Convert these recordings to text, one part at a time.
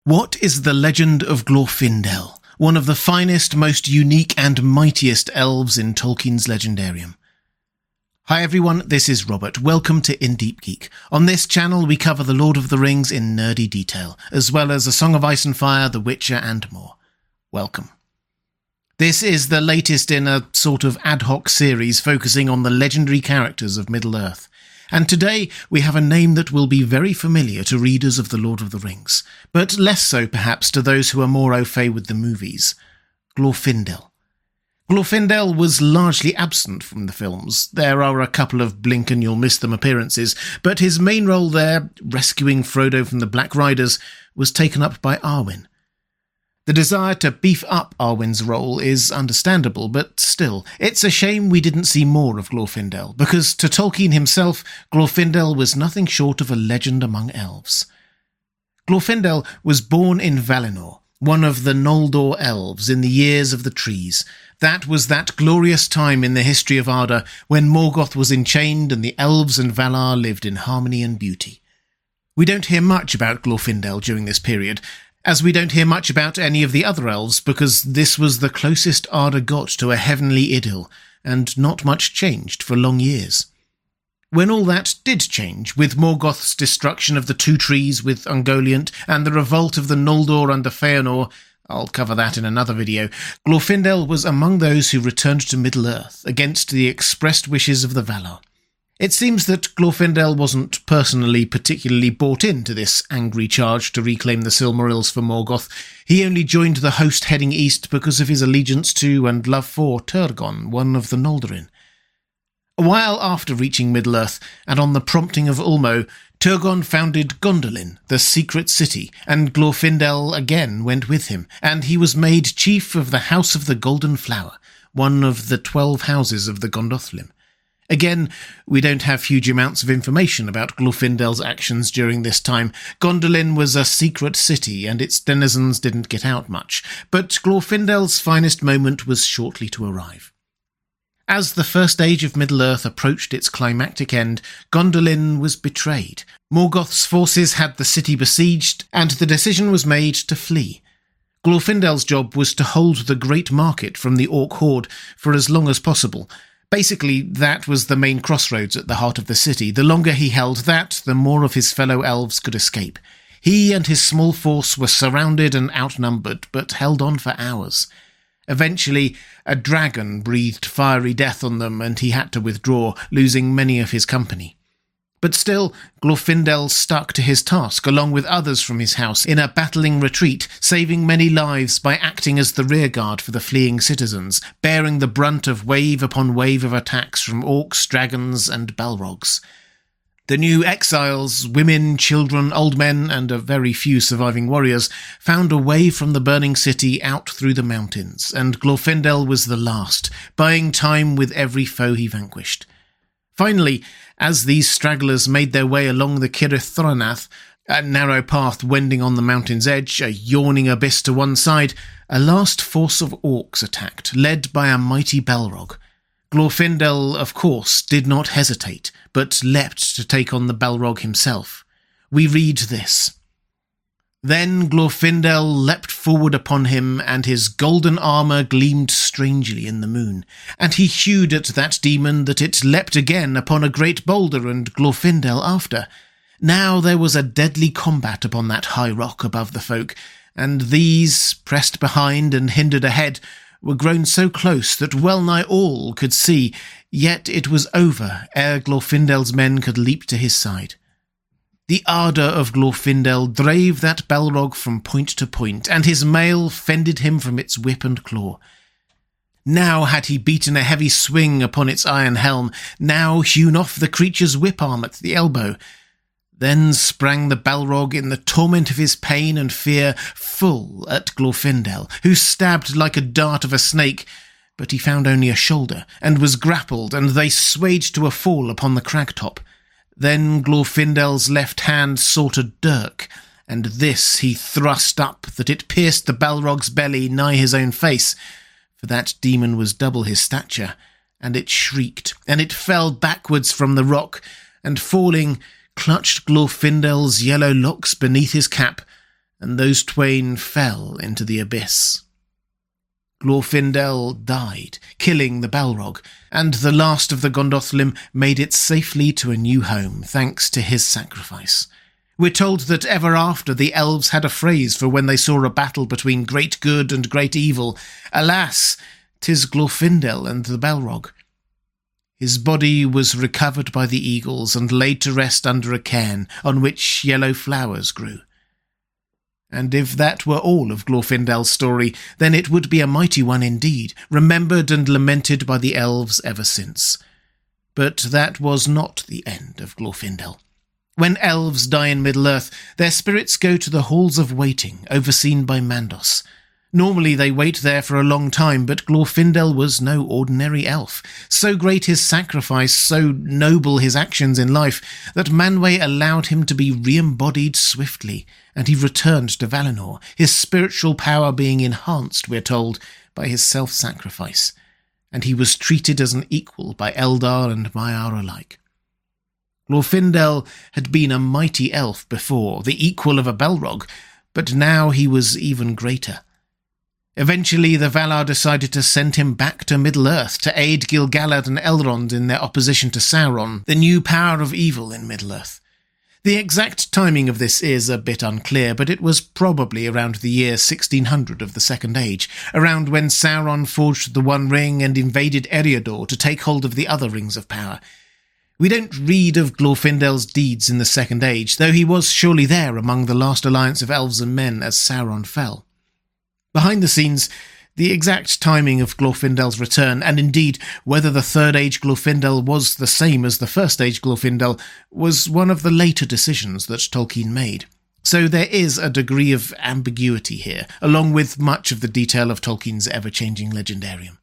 What is the legend of Glorfindel, one of the finest, most unique and mightiest elves in Tolkien's legendarium? Hi everyone, this is Robert. Welcome to In Deep Geek. On this channel we cover The Lord of the Rings in nerdy detail, as well as A Song of Ice and Fire, The Witcher and more. Welcome. This is the latest in a sort of ad hoc series focusing on the legendary characters of Middle-earth. And today we have a name that will be very familiar to readers of The Lord of the Rings, but less so perhaps to those who are more au fait with the movies. Glorfindel. Glorfindel was largely absent from the films. There are a couple of blink-and-you'll-miss-them appearances, but his main role there, rescuing Frodo from the Black Riders, was taken up by Arwen. The desire to beef up Arwen's role is understandable, but still, it's a shame we didn't see more of Glorfindel, because to Tolkien himself, Glorfindel was nothing short of a legend among elves. Glorfindel was born in Valinor, one of the Noldor elves in the Years of the Trees. That was that glorious time in the history of Arda when Morgoth was enchained and the elves and Valar lived in harmony and beauty. We don't hear much about Glorfindel during this period, as we don't hear much about any of the other elves because this was the closest Arda got to a heavenly idyll, and not much changed for long years. When all that did change, with Morgoth's destruction of the two trees with Ungoliant and the revolt of the Noldor under Feanor, I'll cover that in another video, Glorfindel was among those who returned to Middle-earth against the expressed wishes of the Valar. It seems that Glorfindel wasn't personally particularly bought into this angry charge to reclaim the Silmarils for Morgoth. He only joined the host heading east because of his allegiance to and love for Turgon, one of the Noldorin. A while after reaching Middle-earth, and on the prompting of Ulmo, Turgon founded Gondolin, the secret city, and Glorfindel again went with him, and he was made chief of the House of the Golden Flower, one of the 12 houses of the Gondolin. Again, we don't have huge amounts of information about Glorfindel's actions during this time. Gondolin was a secret city, and its denizens didn't get out much, but Glorfindel's finest moment was shortly to arrive. As the First Age of Middle-earth approached its climactic end, Gondolin was betrayed. Morgoth's forces had the city besieged, and the decision was made to flee. Glorfindel's job was to hold the Great Market from the Orc horde for as long as possible. Basically, that was the main crossroads at the heart of the city. The longer he held that, the more of his fellow elves could escape. He and his small force were surrounded and outnumbered, but held on for hours. Eventually, a dragon breathed fiery death on them, and he had to withdraw, losing many of his company. But still, Glorfindel stuck to his task, along with others from his house, in a battling retreat, saving many lives by acting as the rearguard for the fleeing citizens, bearing the brunt of wave upon wave of attacks from orcs, dragons, and balrogs. The new exiles, women, children, old men, and a very few surviving warriors, found a way from the burning city out through the mountains, and Glorfindel was the last, buying time with every foe he vanquished. Finally, as these stragglers made their way along the Cirith Thoranath, a narrow path wending on the mountain's edge, a yawning abyss to one side, a last force of orcs attacked, led by a mighty Balrog. Glorfindel, of course, did not hesitate, but leapt to take on the Balrog himself. We read this. Then Glorfindel leapt forward upon him, and his golden armour gleamed strangely in the moon. And he hewed at that demon that it leapt again upon a great boulder, and Glorfindel after. Now there was a deadly combat upon that high rock above the folk, and these, pressed behind and hindered ahead, were grown so close that well-nigh all could see, yet it was over ere Glorfindel's men could leap to his side. The ardour of Glorfindel drave that Balrog from point to point, and his mail fended him from its whip and claw. Now had he beaten a heavy swing upon its iron helm, now hewn off the creature's whip-arm at the elbow. Then sprang the Balrog in the torment of his pain and fear full at Glorfindel, who stabbed like a dart of a snake, but he found only a shoulder, and was grappled, and they swayed to a fall upon the crag-top. Then Glorfindel's left hand sought a dirk, and this he thrust up, that it pierced the Balrog's belly nigh his own face, for that demon was double his stature, and it shrieked, and it fell backwards from the rock, and falling, clutched Glorfindel's yellow locks beneath his cap, and those twain fell into the abyss. Glorfindel died, killing the Balrog, and the last of the Gondolin made it safely to a new home, thanks to his sacrifice. We're told that ever after the elves had a phrase for when they saw a battle between great good and great evil. Alas, 'tis Glorfindel and the Balrog. His body was recovered by the eagles and laid to rest under a cairn on which yellow flowers grew. And if that were all of Glorfindel's story, then it would be a mighty one indeed, remembered and lamented by the elves ever since. But that was not the end of Glorfindel. When elves die in Middle-earth, their spirits go to the halls of waiting, overseen by Mandos. Normally they wait there for a long time, but Glorfindel was no ordinary elf. So great his sacrifice, so noble his actions in life, that Manwë allowed him to be re-embodied swiftly, and he returned to Valinor, his spiritual power being enhanced, we're told, by his self-sacrifice, and he was treated as an equal by Eldar and Maiar alike. Glorfindel had been a mighty elf before, the equal of a Balrog, but now he was even greater. Eventually, the Valar decided to send him back to Middle-earth to aid Gil-galad and Elrond in their opposition to Sauron, the new power of evil in Middle-earth. The exact timing of this is a bit unclear, but it was probably around the year 1600 of the Second Age, around when Sauron forged the One Ring and invaded Eriador to take hold of the other rings of power. We don't read of Glorfindel's deeds in the Second Age, though he was surely there among the last alliance of elves and men as Sauron fell. Behind the scenes, the exact timing of Glorfindel's return, and indeed whether the Third Age Glorfindel was the same as the First Age Glorfindel, was one of the later decisions that Tolkien made. So there is a degree of ambiguity here, along with much of the detail of Tolkien's ever-changing legendarium.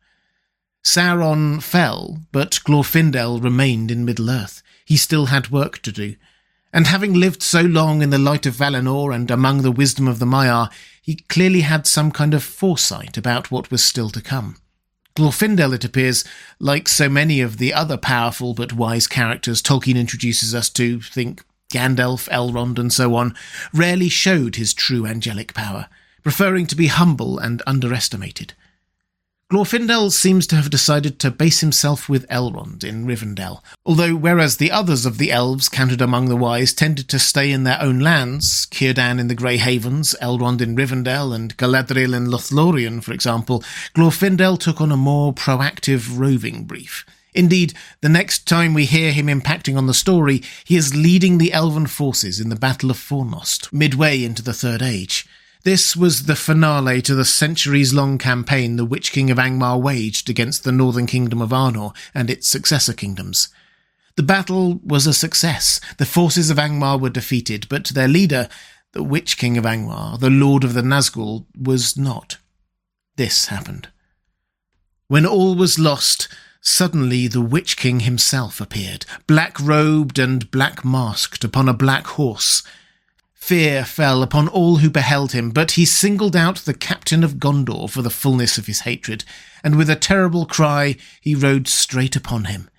Sauron fell, but Glorfindel remained in Middle-earth. He still had work to do. And having lived so long in the light of Valinor and among the wisdom of the Maiar, he clearly had some kind of foresight about what was still to come. Glorfindel, it appears, like so many of the other powerful but wise characters Tolkien introduces us to, think Gandalf, Elrond, and so on, rarely showed his true angelic power, preferring to be humble and underestimated. Glorfindel seems to have decided to base himself with Elrond in Rivendell, although whereas the others of the elves counted among the wise tended to stay in their own lands, Círdan in the Grey Havens, Elrond in Rivendell, and Galadriel in Lothlorien, for example, Glorfindel took on a more proactive roving brief. Indeed, the next time we hear him impacting on the story, he is leading the elven forces in the Battle of Fornost, midway into the Third Age. This was the finale to the centuries-long campaign the Witch King of Angmar waged against the northern kingdom of Arnor and its successor kingdoms. The battle was a success. The forces of Angmar were defeated, but their leader, the Witch King of Angmar, the Lord of the Nazgul, was not. This happened. When all was lost, suddenly the Witch King himself appeared, black-robed and black-masked upon a black horse. Fear fell upon all who beheld him, but he singled out the captain of Gondor for the fullness of his hatred, and with a terrible cry he rode straight upon him.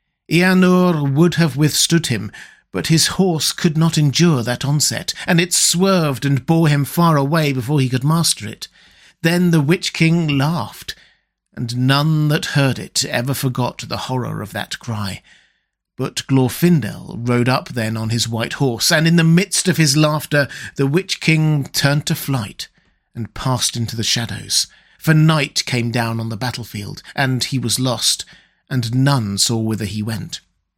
Eanor would have withstood him, but his horse could not endure that onset, and it swerved and bore him far away before he could master it. Then the Witch King laughed, and none that heard it ever forgot the horror of that cry. But Glorfindel rode up then on his white horse, and in the midst of his laughter the Witch King turned to flight and passed into the shadows. For night came down on the battlefield, and he was lost, and none saw whither he went.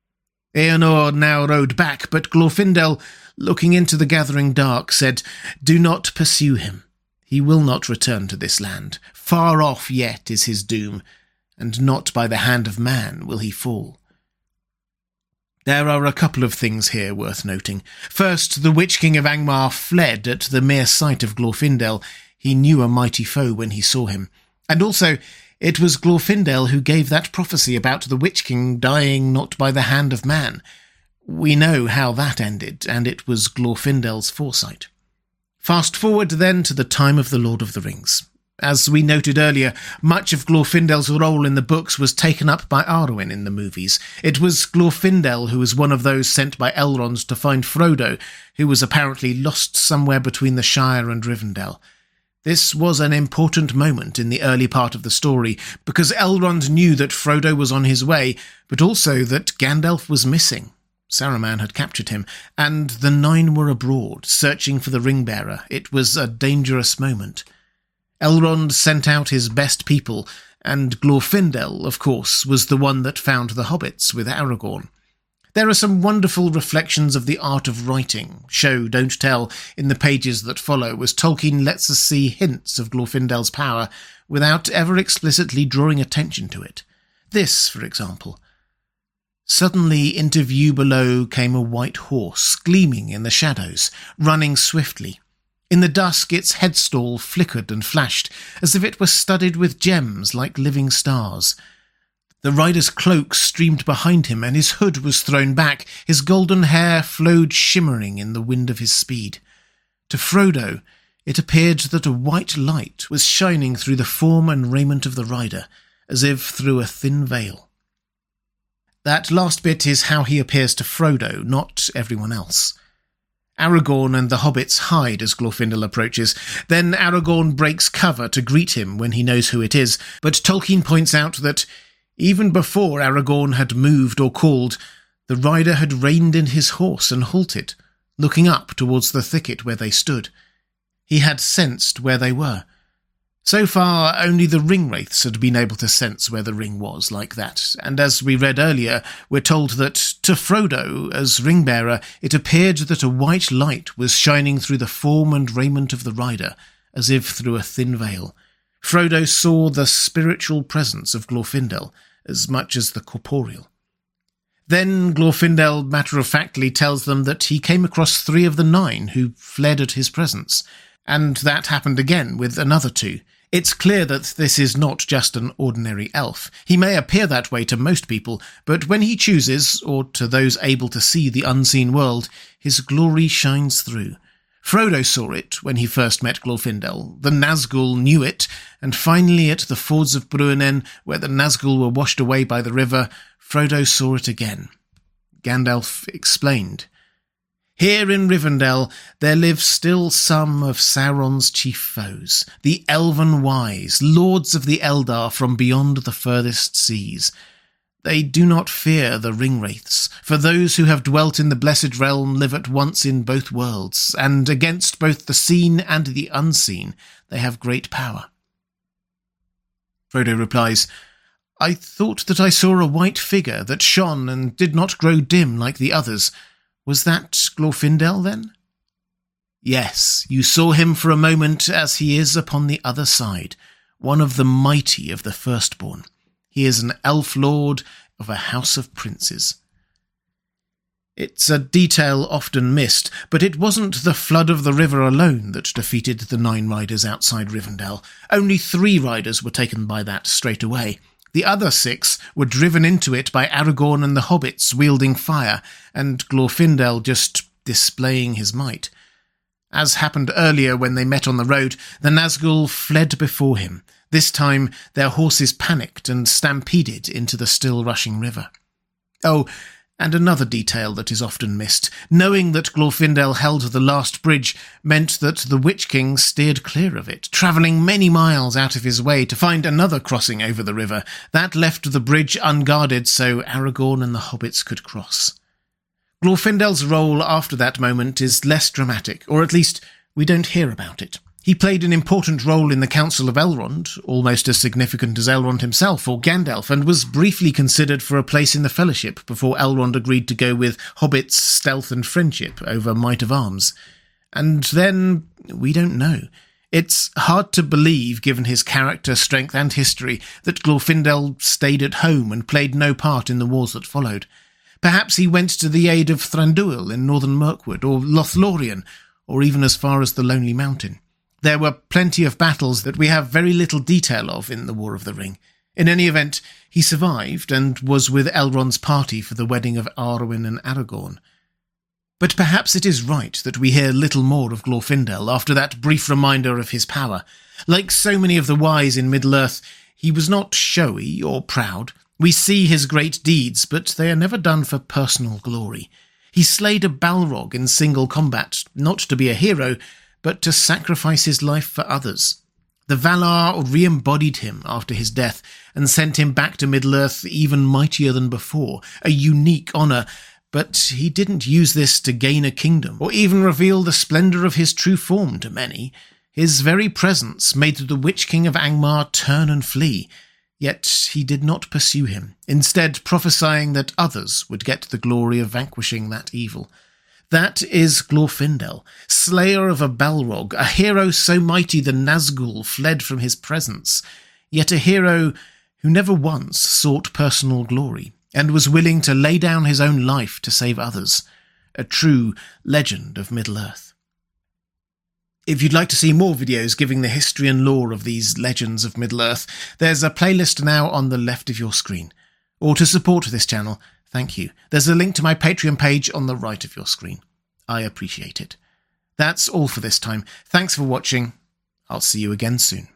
Eanor now rode back, but Glorfindel, looking into the gathering dark, said, "Do not pursue him. He will not return to this land. Far off yet is his doom, and not by the hand of man will he fall." There are a couple of things here worth noting. First, the Witch King of Angmar fled at the mere sight of Glorfindel. He knew a mighty foe when he saw him. And also, it was Glorfindel who gave that prophecy about the Witch King dying not by the hand of man. We know how that ended, and it was Glorfindel's foresight. Fast forward then to the time of the Lord of the Rings. As we noted earlier, much of Glorfindel's role in the books was taken up by Arwen in the movies. It was Glorfindel who was one of those sent by Elrond to find Frodo, who was apparently lost somewhere between the Shire and Rivendell. This was an important moment in the early part of the story, because Elrond knew that Frodo was on his way, but also that Gandalf was missing. Saruman had captured him, and the Nine were abroad, searching for the Ring-Bearer. It was a dangerous moment. Elrond sent out his best people, and Glorfindel, of course, was the one that found the hobbits with Aragorn. There are some wonderful reflections of the art of writing, show, don't tell, in the pages that follow, as Tolkien lets us see hints of Glorfindel's power without ever explicitly drawing attention to it. This, for example. Suddenly into view below came a white horse, gleaming in the shadows, running swiftly. In the dusk its headstall flickered and flashed, as if it were studded with gems like living stars. The rider's cloak streamed behind him, and his hood was thrown back. His golden hair flowed shimmering in the wind of his speed. To Frodo, it appeared that a white light was shining through the form and raiment of the rider, as if through a thin veil. That last bit is how he appears to Frodo, not everyone else. Aragorn and the hobbits hide as Glorfindel approaches. Then Aragorn breaks cover to greet him when he knows who it is, but Tolkien points out that even before Aragorn had moved or called, the rider had reined in his horse and halted, looking up towards the thicket where they stood. He had sensed where they were. So far, only the Ringwraiths had been able to sense where the ring was like that, and as we read earlier, we're told that, to Frodo, as ring-bearer, it appeared that a white light was shining through the form and raiment of the rider, as if through a thin veil. Frodo saw the spiritual presence of Glorfindel, as much as the corporeal. Then Glorfindel matter-of-factly tells them that he came across 3 of the 9 who fled at his presence, and that happened again with another 2. It's clear that this is not just an ordinary elf. He may appear that way to most people, but when he chooses, or to those able to see the unseen world, his glory shines through. Frodo saw it when he first met Glorfindel, the Nazgul knew it, and finally at the fords of Bruinen, where the Nazgul were washed away by the river, Frodo saw it again. Gandalf explained. Here in Rivendell there live still some of Sauron's chief foes, the Elven Wise, lords of the Eldar from beyond the furthest seas. They do not fear the Ringwraiths, for those who have dwelt in the Blessed Realm live at once in both worlds, and against both the seen and the unseen they have great power. Frodo replies, I thought that I saw a white figure that shone and did not grow dim like the others. Was that Glorfindel, then? Yes, you saw him for a moment as he is upon the other side, one of the mighty of the firstborn. He is an elf lord of a house of princes. It's a detail often missed, but it wasn't the flood of the river alone that defeated the 9 riders outside Rivendell. Only 3 riders were taken by that straight away. The other 6 were driven into it by Aragorn and the hobbits wielding fire, and Glorfindel just displaying his might. As happened earlier when they met on the road, the Nazgul fled before him. This time their horses panicked and stampeded into the still rushing river. Oh, and another detail that is often missed. Knowing that Glorfindel held the last bridge meant that the Witch King steered clear of it, travelling many miles out of his way to find another crossing over the river. That left the bridge unguarded so Aragorn and the hobbits could cross. Glorfindel's role after that moment is less dramatic, or at least we don't hear about it. He played an important role in the Council of Elrond, almost as significant as Elrond himself or Gandalf, and was briefly considered for a place in the Fellowship before Elrond agreed to go with hobbits' stealth and friendship over might of arms. And then, we don't know. It's hard to believe, given his character, strength and history, that Glorfindel stayed at home and played no part in the wars that followed. Perhaps he went to the aid of Thranduil in northern Mirkwood, or Lothlorien, or even as far as the Lonely Mountain. There were plenty of battles that we have very little detail of in the War of the Ring. In any event, he survived and was with Elrond's party for the wedding of Arwen and Aragorn. But perhaps it is right that we hear little more of Glorfindel after that brief reminder of his power. Like so many of the wise in Middle-earth, he was not showy or proud. We see his great deeds, but they are never done for personal glory. He slayed a Balrog in single combat, not to be a hero, but to sacrifice his life for others. The Valar re-embodied him after his death and sent him back to Middle-earth even mightier than before, a unique honour, but he didn't use this to gain a kingdom, or even reveal the splendour of his true form to many. His very presence made the Witch King of Angmar turn and flee, yet he did not pursue him, instead prophesying that others would get the glory of vanquishing that evil. That is Glorfindel, slayer of a Balrog, a hero so mighty the Nazgul fled from his presence, yet a hero who never once sought personal glory, and was willing to lay down his own life to save others. A true legend of Middle-earth. If you'd like to see more videos giving the history and lore of these legends of Middle-earth, there's a playlist now on the left of your screen. Or to support this channel, thank you. There's a link to my Patreon page on the right of your screen. I appreciate it. That's all for this time. Thanks for watching. I'll see you again soon.